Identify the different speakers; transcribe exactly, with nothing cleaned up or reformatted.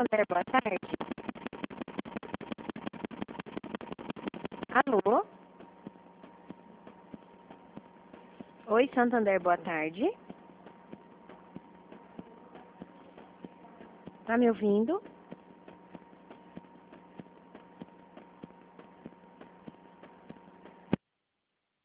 Speaker 1: Santander, boa tarde. Alô? Oi, Santander, boa tarde. Tá me ouvindo?